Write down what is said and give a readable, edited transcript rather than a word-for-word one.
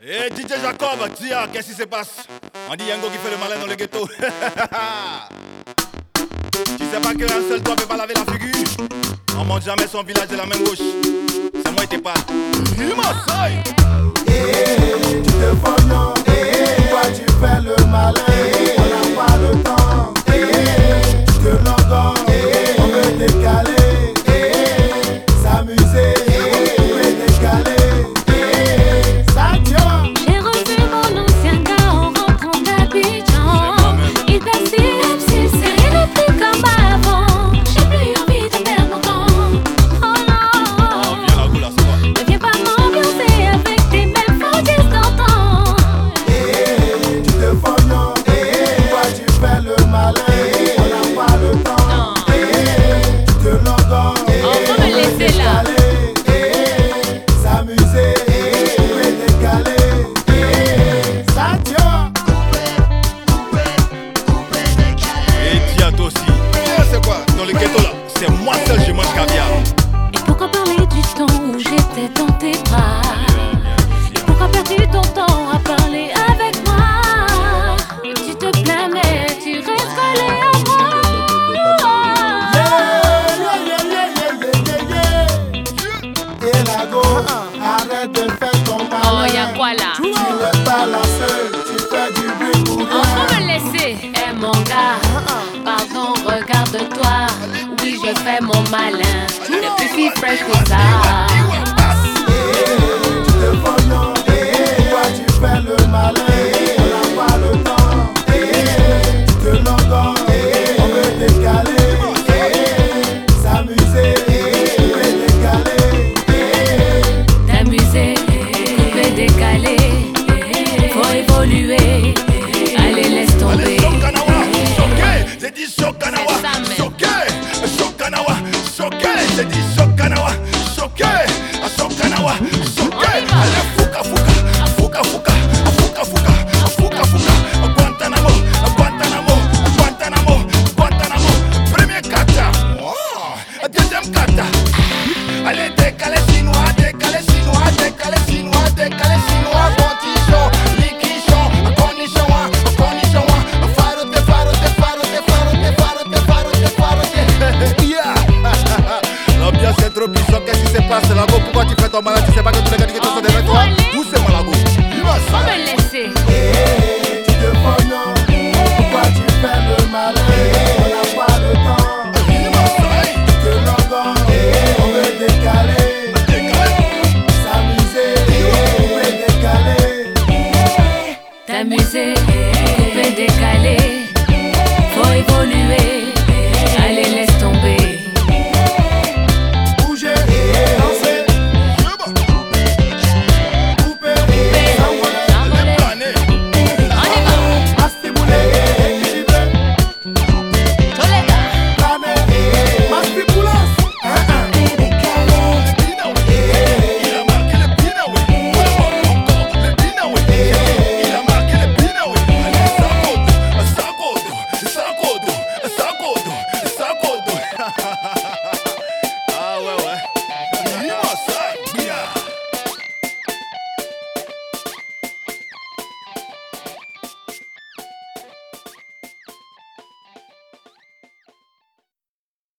Eh DJ Jacob, tiens, qu'est-ce qui se passe? On dit Yango qui fait le malin dans le ghetto. Tu sais pas qu'un seul doigt peut pas laver la figure? On monte jamais son village de la même gauche. C'est moi et tes pas. Il m'assaille. Tu te fonds, non. Toi tu fais le malin. On n'a pas le temps. Tu te longues, on veut décaler. S'amuser, on veut décaler. J'ai revu mon ancien gars en rentrant d'Abidjan. Il persiste, c'est rien de plus comme avant. J'ai plus envie de perdre mon temps. Oh non, ne viens pas m'ambiancer avec tes mêmes fantaises d'antan. Tu te fonds, non. Toi tu fais le malin. On n'a pas le temps. Tu te longues, on va me laisser là. S'amuser, on veut décaler. Et tiens toi aussi. C'est quoi? Dans le ghetto là, c'est moi seul je mange caviar. Et pourquoi parler du temps où j'étais dans tes bras? Et pourquoi perdu ton temps à parler avec moi? Tu te plains mais tu restes collé à moi. Et la go, arrête de faire ton malin. Oh, y'a quoi là? Tu n'es pas la seule, tu fais du bruit pour On toi. peut me laisser. Eh mon gars, pardon, regarde-toi. Oui, je fais mon malin. T'es plus si fresh que ça. Tu te fonds, non. Toi tu fais le malin. On n'a pas le temps. Tu te longues, on veut décaler. S'amuser, on veut décaler. T'amuser, couper, décaler. Faut évoluer. Allez, laisse tomber. Allez, Sokanawa, choqué. J'ai dit Sokanawa, choqué. Sokanawa, choqué. J'ai dit Sokanawa, choqué. Sokanawa, choqué. Allez, fouka, fouka, fouka, fouka, fouka, fouka, fouka, fouka. Guantanamo, Guantanamo, Guantanamo, Guantanamo. Premier kata, deuxième kata. Allez, décalé chinois, décalé chinois, décalé chinois, décalé chinois. Bontichon, liquichon, cornichon, cornichon. Farote, farote, farote, farote, farote, farote, farote. Yeah. L'ambiance est trop puissante, qu'est-ce qui se passe là-bas? Pourquoi tu fais ton malade? Tu sais pas que tous les gars qui sont derrière toi? Où c'est Malago? On peut me laisser. Tu te fonds, non. Pourquoi tu fais le malin?